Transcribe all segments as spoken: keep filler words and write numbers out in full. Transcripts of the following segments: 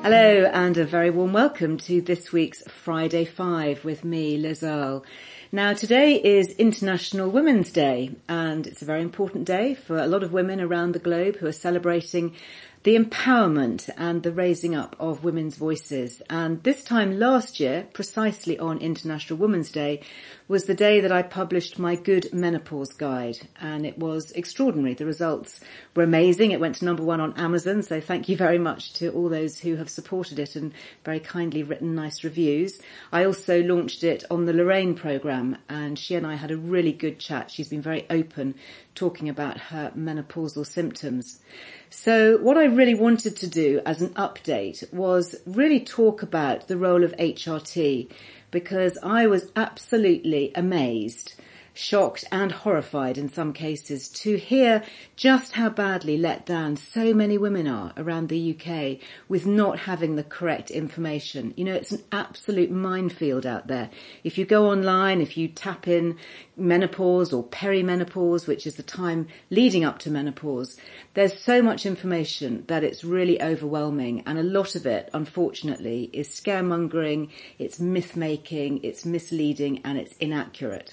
Hello and a very warm welcome to this week's Friday Five with me, Liz Earle. Now today is International Women's Day, and it's a very important day for a lot of women around the globe who are celebrating the empowerment and the raising up of women's voices. And this time last year, precisely on International Women's Day, was the day that I published my Good Menopause Guide, and it was extraordinary. The results were amazing. It went to number one on Amazon, so thank you very much to all those who have supported it and very kindly written nice reviews. I also launched it on the Lorraine programme, and she and I had a really good chat. She's been very open talking about her menopausal symptoms. So what I really wanted to do as an update was really talk about the role of H R T, because I was absolutely amazed, shocked and horrified in some cases to hear just how badly let down so many women are around the U K with not having the correct information. You know, it's an absolute minefield out there. If you go online, if you tap in menopause or perimenopause, which is the time leading up to menopause, there's so much information that it's really overwhelming, and a lot of it, unfortunately, is scaremongering, it's myth-making, it's misleading, and it's inaccurate.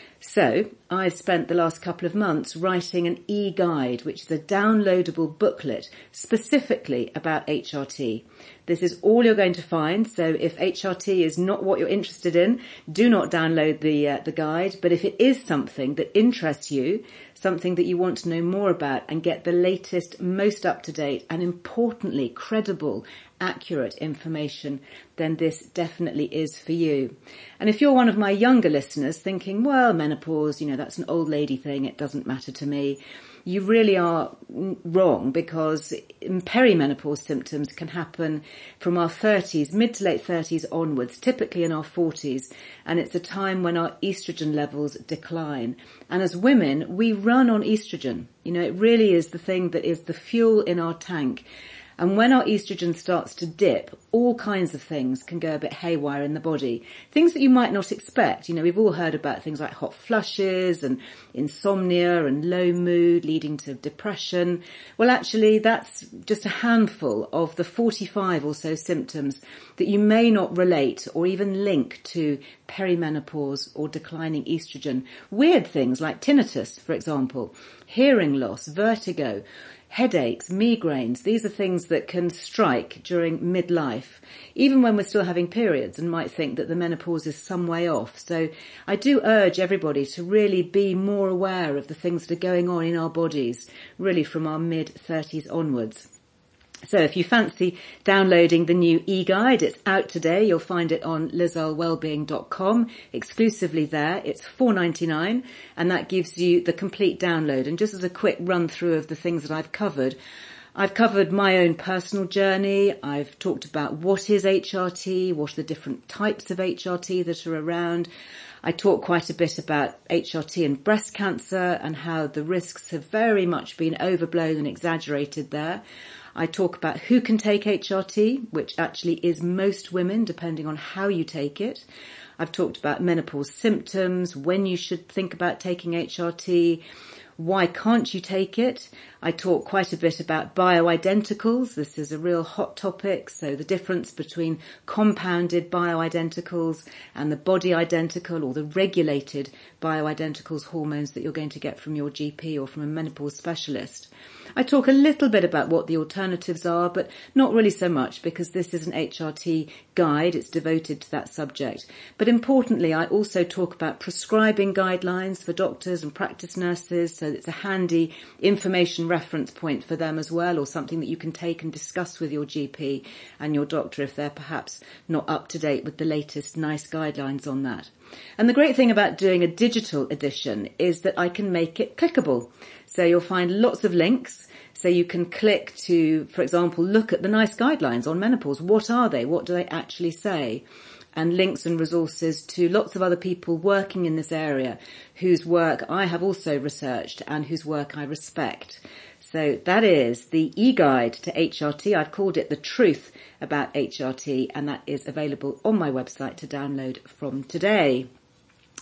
So I've spent the last couple of months writing an e-guide, which is a downloadable booklet specifically about H R T. This is all you're going to find. So if H R T is not what you're interested in, do not download the uh, the guide. But if it is something that interests you, something that you want to know more about and get the latest, most up-to-date and importantly credible, accurate information, then this definitely is for you. And if you're one of my younger listeners thinking, well, menopause, you know, that's an old lady thing, it doesn't matter to me, you really are wrong, because perimenopause symptoms can happen from our thirties, mid to late thirties onwards, typically in our forties, and it's a time when our estrogen levels decline. And as women, we run on estrogen. You know, it really is the thing that is the fuel in our tank. And when our estrogen starts to dip, all kinds of things can go a bit haywire in the body. Things that you might not expect. You know, we've all heard about things like hot flushes and insomnia and low mood leading to depression. Well, actually, that's just a handful of the forty-five or so symptoms that you may not relate or even link to perimenopause or declining estrogen. Weird things like tinnitus, for example, hearing loss, vertigo, headaches, migraines, these are things that can strike during midlife, even when we're still having periods and might think that the menopause is some way off. So I do urge everybody to really be more aware of the things that are going on in our bodies, really from our mid-thirties onwards. So if you fancy downloading the new e-guide, it's out today. You'll find it on liz earle wellbeing dot com, exclusively there. It's four pounds ninety-nine, and that gives you the complete download. And just as a quick run through of the things that I've covered, I've covered my own personal journey. I've talked about what is H R T, what are the different types of H R T that are around. I talk quite a bit about H R T and breast cancer and how the risks have very much been overblown and exaggerated there. I talk about who can take H R T, which actually is most women, depending on how you take it. I've talked about menopause symptoms, when you should think about taking H R T, why can't you take it. I talk quite a bit about bioidenticals. This is a real hot topic. So the difference between compounded bioidenticals and the body identical or the regulated bioidenticals hormones that you're going to get from your G P or from a menopause specialist. I talk a little bit about what the alternatives are, but not really so much, because this is an H R T guide. It's devoted to that subject. But importantly, I also talk about prescribing guidelines for doctors and practice nurses, so it's a handy information reference point for them as well, or something that you can take and discuss with your G P and your doctor if they're perhaps not up to date with the latest nice guidelines on that. And the great thing about doing a digital edition is that I can make it clickable. So you'll find lots of links. So you can click to, for example, look at the nice guidelines on menopause. What are they? What do they actually say? And links and resources to lots of other people working in this area whose work I have also researched and whose work I respect. So that is the e-guide to H R T. I've called it The Truth About H R T, and that is available on my website to download from today.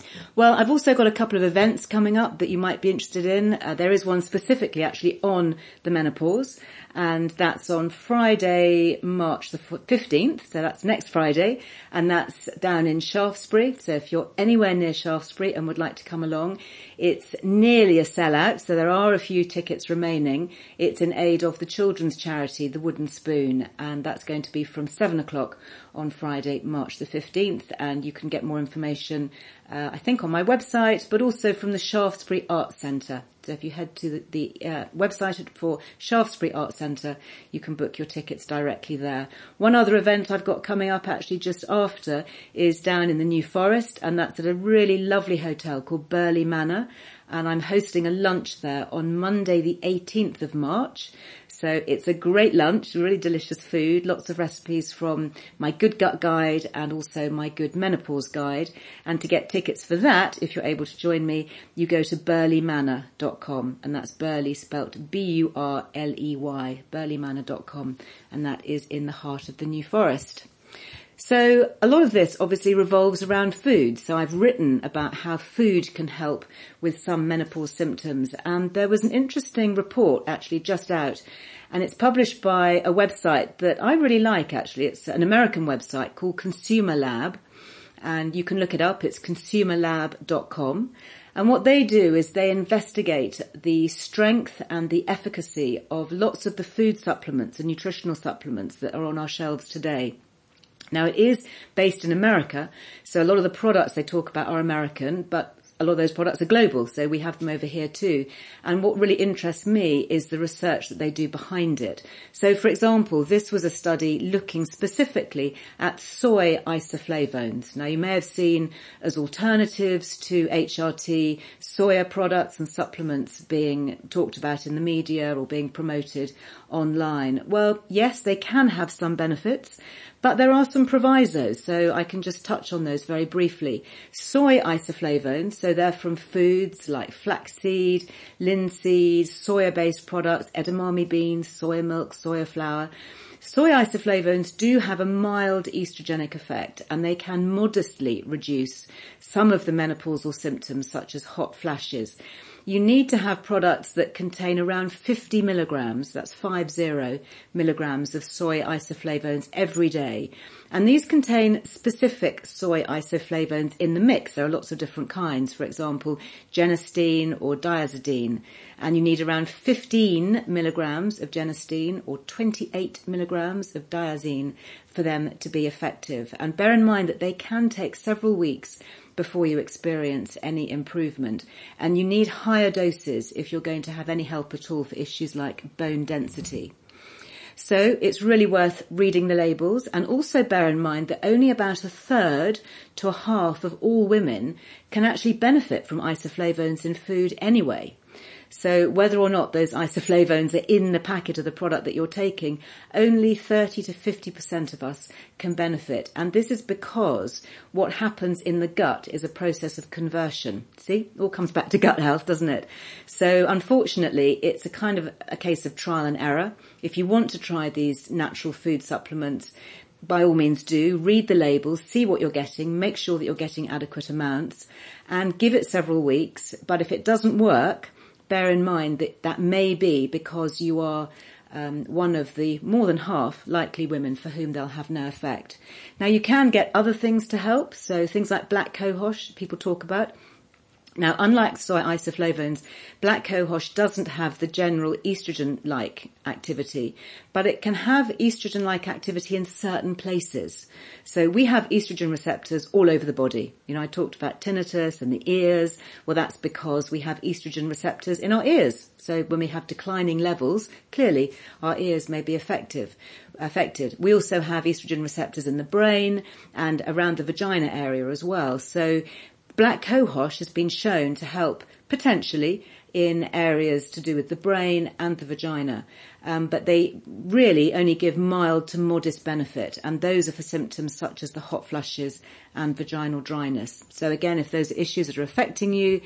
Well, I've also got a couple of events coming up that you might be interested in. Uh, there is one specifically actually on the menopause, and that's on Friday, March the fifteenth, so that's next Friday, and that's down in Shaftesbury. So if you're anywhere near Shaftesbury and would like to come along, it's nearly a sellout, so there are a few tickets remaining. It's in aid of the children's charity, The Wooden Spoon, and that's going to be from seven o'clock on Friday, March the fifteenth, and you can get more information, uh, I think on my website, but also from the Shaftesbury Arts Centre. So if you head to the, the uh, website for Shaftesbury Arts Centre, you can book your tickets directly there. One other event I've got coming up actually just after is down in the New Forest, and that's at a really lovely hotel called Burley Manor. And I'm hosting a lunch there on Monday the eighteenth of March. So it's a great lunch, really delicious food, lots of recipes from my Good Gut Guide and also my Good Menopause Guide. And to get tickets for that, if you're able to join me, you go to burley manor dot com, and that's Burley spelt B U R L E Y, burley manor dot com, and that is in the heart of the New Forest. So a lot of this obviously revolves around food. So I've written about how food can help with some menopause symptoms. And there was an interesting report actually just out, and it's published by a website that I really like actually. It's an American website called Consumer Lab, and you can look it up. It's consumer lab dot com. And what they do is they investigate the strength and the efficacy of lots of the food supplements and nutritional supplements that are on our shelves today. Now, it is based in America, so a lot of the products they talk about are American, but a lot of those products are global, so we have them over here too. And what really interests me is the research that they do behind it. So, for example, this was a study looking specifically at soy isoflavones. Now, you may have seen as alternatives to H R T, soya products and supplements being talked about in the media or being promoted online. Well, yes, they can have some benefits, but there are some provisos, so I can just touch on those very briefly. Soy isoflavones, so they're from foods like flaxseed, linseed, soya-based products, edamame beans, soya milk, soya flour. Soy isoflavones do have a mild estrogenic effect, and they can modestly reduce some of the menopausal symptoms such as hot flashes. You need to have products that contain around fifty milligrams, that's five zero milligrams of soy isoflavones every day. And these contain specific soy isoflavones in the mix. There are lots of different kinds, for example, genistein or diazidine. And you need around fifteen milligrams of genistein or twenty-eight milligrams of diazine for them to be effective. And bear in mind that they can take several weeks before you experience any improvement. And you need higher doses if you're going to have any help at all for issues like bone density. So it's really worth reading the labels, and also bear in mind that only about a third to a half of all women can actually benefit from isoflavones in food anyway. So whether or not those isoflavones are in the packet of the product that you're taking, only thirty to fifty percent of us can benefit. And this is because what happens in the gut is a process of conversion. See, it all comes back to gut health, doesn't it? So unfortunately, it's a kind of a case of trial and error. If you want to try these natural food supplements, by all means do. Read the labels, see what you're getting, make sure that you're getting adequate amounts, and give it several weeks. But if it doesn't work, bear in mind that that may be because you are um, one of the more than half likely women for whom they'll have no effect. Now, you can get other things to help, so things like black cohosh people talk about. Now, unlike soy isoflavones, black cohosh doesn't have the general estrogen-like activity, but it can have estrogen-like activity in certain places. So we have estrogen receptors all over the body. You know, I talked about tinnitus and the ears. Well, that's because we have estrogen receptors in our ears. So when we have declining levels, clearly our ears may be effective. affected. We also have estrogen receptors in the brain and around the vagina area as well. So black cohosh has been shown to help potentially in areas to do with the brain and the vagina, um, but they really only give mild to modest benefit, and those are for symptoms such as the hot flushes and vaginal dryness. So again, if those are issues that are affecting you,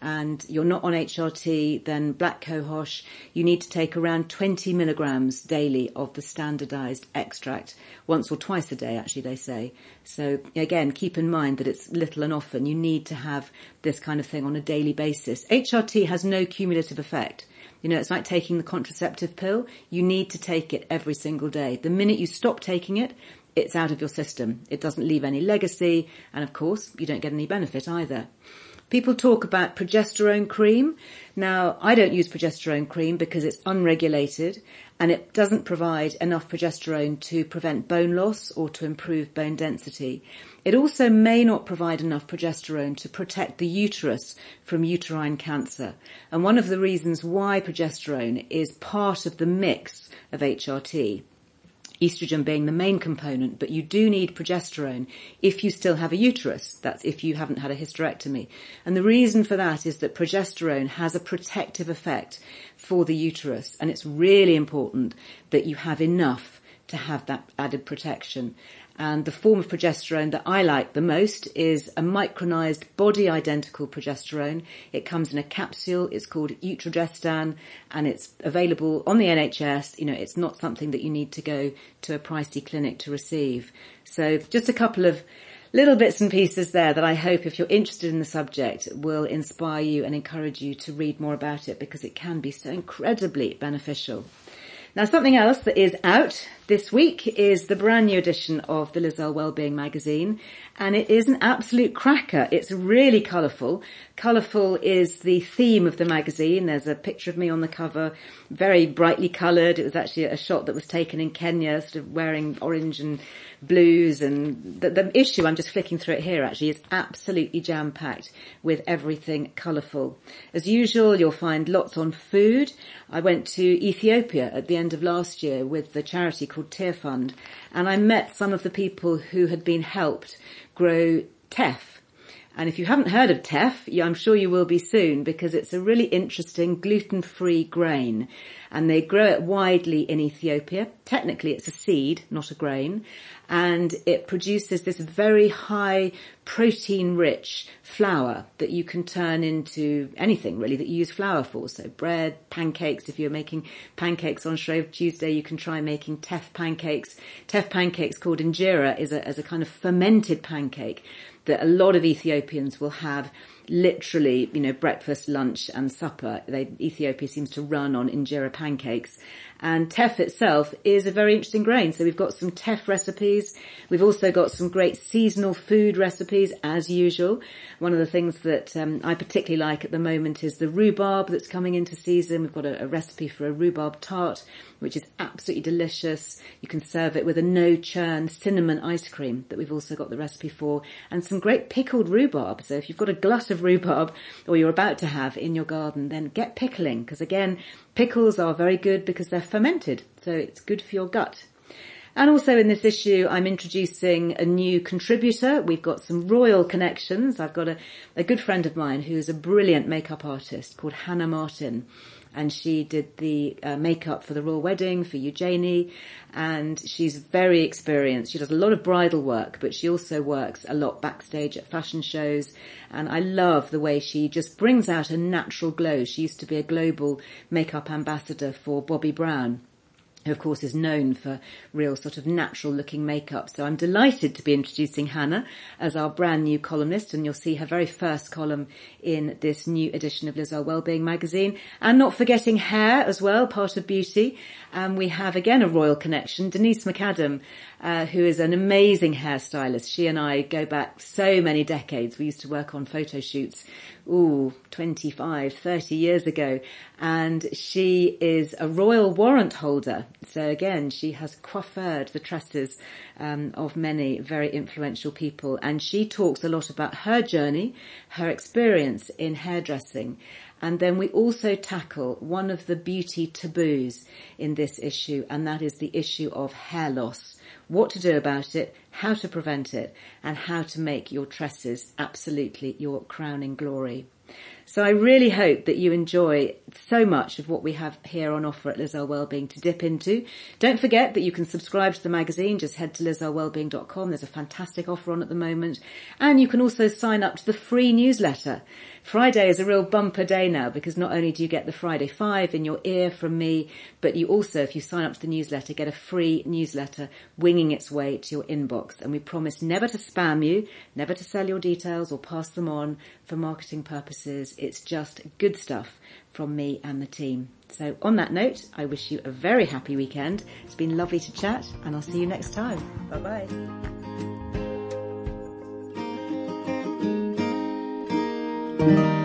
and you're not on H R T, then black cohosh, you need to take around twenty milligrams daily of the standardized extract, once or twice a day, actually, they say. So again, keep in mind that it's little and often. You need to have this kind of thing on a daily basis. H R T has no cumulative effect. You know, it's like taking the contraceptive pill. You need to take it every single day. The minute you stop taking it, it's out of your system. It doesn't leave any legacy. And of course, you don't get any benefit either. People talk about progesterone cream. Now, I don't use progesterone cream because it's unregulated and it doesn't provide enough progesterone to prevent bone loss or to improve bone density. It also may not provide enough progesterone to protect the uterus from uterine cancer. And one of the reasons why progesterone is part of the mix of H R T, estrogen being the main component, but you do need progesterone if you still have a uterus. That's if you haven't had a hysterectomy. And the reason for that is that progesterone has a protective effect for the uterus, and it's really important that you have enough to have that added protection. And the form of progesterone that I like the most is a micronized body-identical progesterone. It comes in a capsule. It's called Utrogestan, and it's available on the N H S. You know, it's not something that you need to go to a pricey clinic to receive. So just a couple of little bits and pieces there that I hope, if you're interested in the subject, will inspire you and encourage you to read more about it, because it can be so incredibly beneficial. Now, something else that is out this week is the brand new edition of the Liz Earle Wellbeing magazine, and it is an absolute cracker. It's really colourful. Colourful is the theme of the magazine. There's a picture of me on the cover, very brightly coloured. It was actually a shot that was taken in Kenya, sort of wearing orange and blues, and the, the issue, I'm just flicking through it here actually, is absolutely jam-packed with everything colourful. As usual, you'll find lots on food. I went to Ethiopia at the end of last year with the charity called Tear Fund, and I met some of the people who had been helped grow teff. And if you haven't heard of teff, I'm sure you will be soon, because it's a really interesting gluten-free grain. And they grow it widely in Ethiopia. Technically, it's a seed, not a grain. And it produces this very high protein-rich flour that you can turn into anything, really, that you use flour for. So bread, pancakes. If you're making pancakes on Shrove Tuesday, you can try making teff pancakes. Teff pancakes, called injera, is a, is a kind of fermented pancake that a lot of Ethiopians will have literally, you know, breakfast, lunch and supper. They, Ethiopia seems to run on injera pancakes. And teff itself is a very interesting grain. So we've got some teff recipes. We've also got some great seasonal food recipes, as usual. One of the things that um, I particularly like at the moment is the rhubarb that's coming into season. We've got a, a recipe for a rhubarb tart, which is absolutely delicious. You can serve it with a no-churn cinnamon ice cream that we've also got the recipe for, and some great pickled rhubarb. So if you've got a glut of rhubarb, or you're about to have in your garden, then get pickling, because again, pickles are very good because they're fermented, so it's good for your gut. And also in this issue, I'm introducing a new contributor. We've got some royal connections. I've got a, a good friend of mine who's a brilliant makeup artist called Hannah Martin. And she did the uh, makeup for the royal wedding for Eugenie. And she's very experienced. She does a lot of bridal work, but she also works a lot backstage at fashion shows. And I love the way she just brings out a natural glow. She used to be a global makeup ambassador for Bobbi Brown, who of course is known for real sort of natural looking makeup. So I'm delighted to be introducing Hannah as our brand new columnist, and you'll see her very first column in this new edition of Liz Earle Wellbeing magazine. And not forgetting hair as well, part of beauty. And we have again a royal connection, Denise McAdam, uh, who is an amazing hairstylist. She and I go back so many decades. We used to work on photo shoots, ooh, twenty-five, thirty years ago. And she is a royal warrant holder. So again, she has coiffured the tresses um, of many very influential people. And she talks a lot about her journey, her experience in hairdressing. And then we also tackle one of the beauty taboos in this issue, and that is the issue of hair loss. What to do about it, how to prevent it, and how to make your tresses absolutely your crowning glory. So I really hope that you enjoy so much of what we have here on offer at Liz Earle Wellbeing to dip into. Don't forget that you can subscribe to the magazine. Just head to liz earle wellbeing dot com. There's a fantastic offer on at the moment. And you can also sign up to the free newsletter. Friday is a real bumper day now, because not only do you get the Friday Five in your ear from me, but you also, if you sign up to the newsletter, get a free newsletter winging its way to your inbox. And we promise never to spam you, never to sell your details or pass them on for marketing purposes. It's just good stuff from me and the team. So on that note, I wish you a very happy weekend. It's been lovely to chat, and I'll see you next time. Bye-bye. Thank you.